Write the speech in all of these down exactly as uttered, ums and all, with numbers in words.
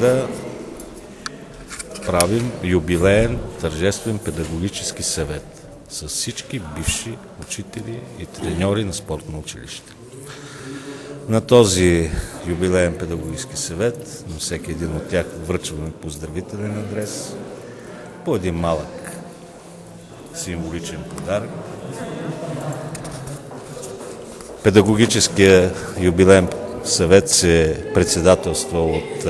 да правим юбилеен тържествен педагогически съвет с всички бивши учители и треньори на спортно училище. На този юбилеен педагогически съвет на всеки един от тях връчваме поздравителен адрес, по един малък символичен подарък. Педагогическия юбилеен съвет се председателства от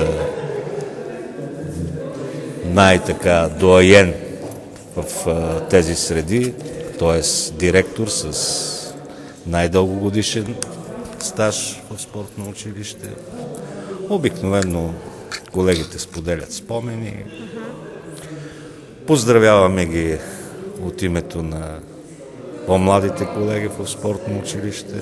най-така доайен в тези среди, т.е. директор с най-дългогодишен стаж в спортно училище. Обикновено колегите споделят спомени. Поздравяваме ги от името на по-младите колеги в спортно училище.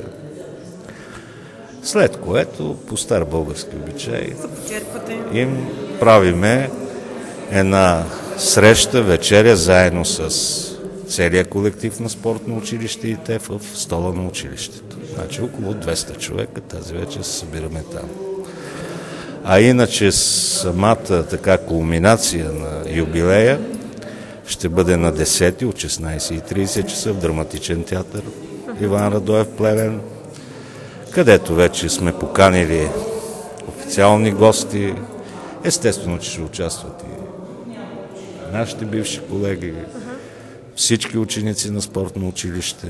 След което, по стар български обичай, им правиме една среща, вечеря, заедно с целия колектив на спортно училище и те в стола на училището. Значи около двеста човека тази вечер се събираме там. А иначе самата така кулминация на юбилея ще бъде на десети от шестнайсет и трийсет часа в Драматичен театър Иван Радоев, Плевен, където вече сме поканили официални гости. Естествено, че ще участват и нашите бивши колеги, всички ученици на спортно училище.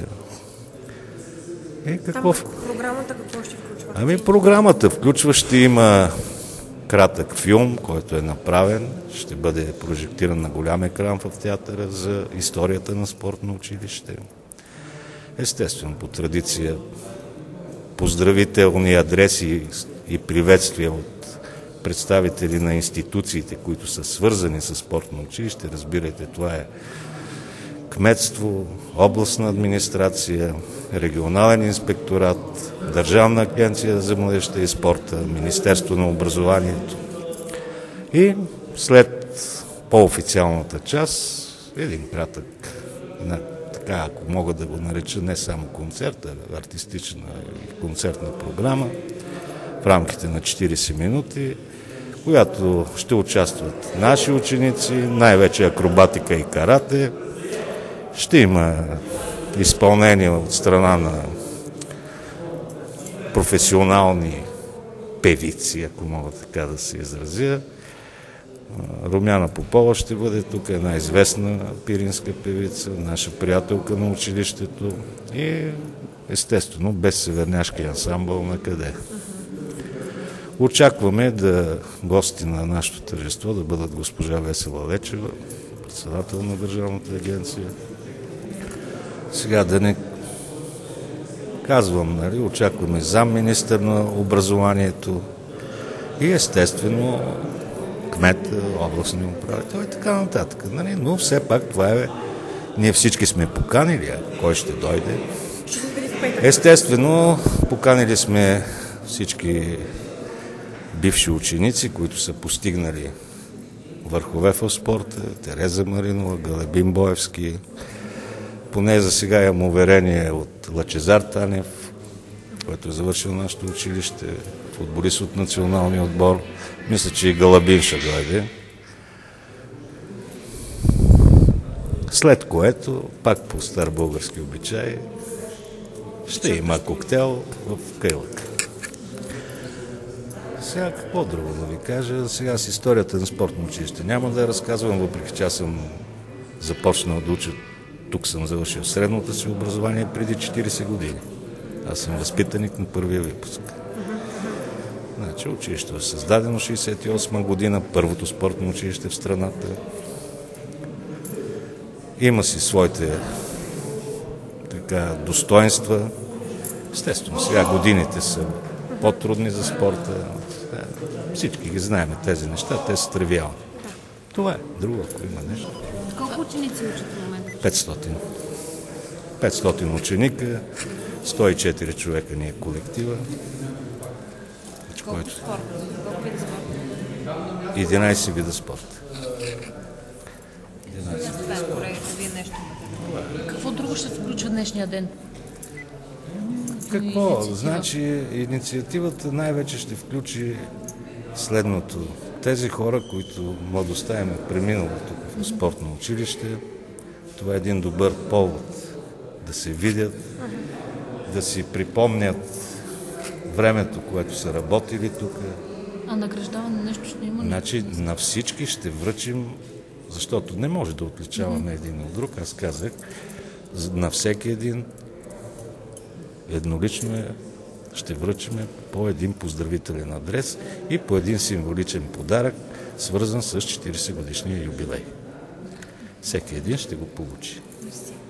И какво? Там програмата какво ще включва? Ами програмата включва, ще има кратък филм, който е направен, ще бъде прожектиран на голям екран в театъра за историята на спортно училище. Естествено, по традиция, поздравителни адреси и приветствия от представители на институциите, които са свързани с спортно училище. Разбирайте, това е кметство, областна администрация, регионален инспекторат, Държавна агенция за младежта и спорта, Министерство на образованието. И след по-официалната част, един кратък, така, ако мога да го нареча, не само концерт, а артистична и концертна програма в рамките на четирийсет минути, която ще участват наши ученици, най-вече акробатика и карате. Ще има изпълнение от страна на професионални певици, ако мога така да се изразя. Румяна Попова ще бъде тук, една известна пиринска певица, наша приятелка на училището и естествено без северняшки ансамбъл на къде. Очакваме да гости на нашето тържество да бъдат госпожа Весела Лечева, председател на Държавната агенция. Сега да не казвам, нали, очакваме замминистър на образованието и естествено кмет, областни управител и така нататък. Нали? Но все пак това е... Ние всички сме поканили, а кой ще дойде? Естествено, поканили сме всички бивши ученици, които са постигнали върхове в спорта, Тереза Маринова, Галебин Боевски. Поне за сега имам уверение от Лъчезар Танев, който е завършил нашето училище, футболист от националния отбор. Мисля, че и Галабин ще дойде. След което, пак по стар български обичай, ще има коктейл в Кайлък. Сега какво друго да ви кажа? Сега с историята на спортно училище няма да я разказвам, въпреки че аз съм започнал да уча. Тук съм завършил средното си образование преди четирийсет години. Аз съм възпитаник на първия випуск. Значи училището е създадено шейсет и осма година, първото спортно училище в страната. Има си своите така достоинства. Естествено, сега годините са по-трудни за спорта. Всички ги знаем тези неща, те са тривиални. Това е. Друго, ако има нещо. Колко ученици учат в момента? петстотин. петстотин ученика, сто и четири човека ни е колектива. Колко който... спорта? Колко вида спорта? единайсет вида спорта. единайсет вида спорта. Какво друго ще включва днешния ден? Какво? Значи инициативата най-вече ще включи следното. тези хора, които младостта им е преминала тук в спортно училище, това е един добър повод да се видят, да си припомнят времето, което са работили тук. А награждаване нещо ще има ли? Значи на всички ще връчим, защото не може да отличаваме mm-hmm. един от друг. Аз казах, на всеки един еднолично е, ще връчиме по един поздравителен адрес и по един символичен подарък, свързан с четиридесет годишния юбилей. Всеки един ще го получи.